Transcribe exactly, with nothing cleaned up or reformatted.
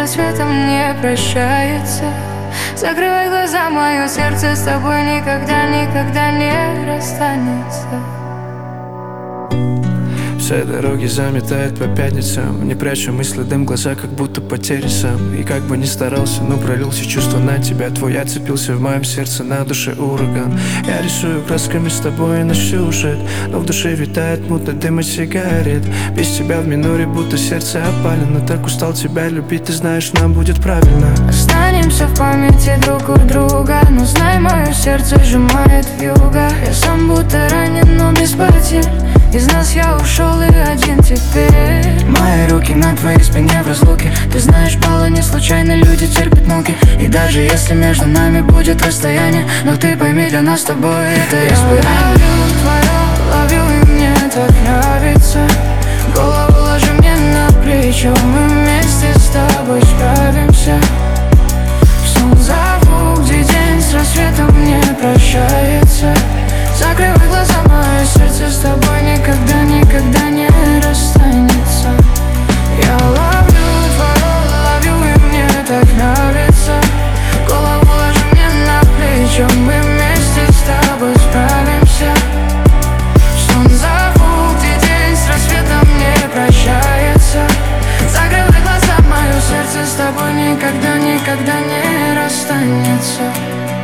рассветом не прощается. Закрывай глаза, мое сердце с тобой никогда, никогда не расстанется. Все дороги заметает по пятницам. Не прячу мысли, дым глаза, как будто потери сам. И как бы ни старался, но пролился чувство на тебя. Твой отцепился в моем сердце, на душе ураган. Я рисую красками с тобой на сюжет, но в душе витает мутно дым от сигарет. Без тебя в миноре, будто сердце опалено. Так устал тебя любить, ты знаешь, нам будет правильно. Останемся в памяти друг у друга, но знай, мое сердце сжимает вьюга. Я сам будто ранен, но без потерь. Из нас я ушел и один теперь. Мои руки на твоей спине в разлуке. Ты знаешь, Пала, не случайно люди терпят муки. И даже если между нами будет расстояние, но ты пойми, для нас с тобой это испытание. Я ловлю твое, ловлю, и мне так нравится. Голову ложи мне на плечо, мы вместе с тобой справимся. В сон зову, где день с рассветом не прощается. Закрывай глаза, мое сердце с тобой никогда, никогда не расстанется. Я ловлю твое, ловлю, и мне так нравится. Голову ложи мне на плечо, мы вместе с тобой справимся. В сон зову, где день с рассветом не прощается. Закрывай глаза, мое сердце с тобой никогда, никогда не расстанется.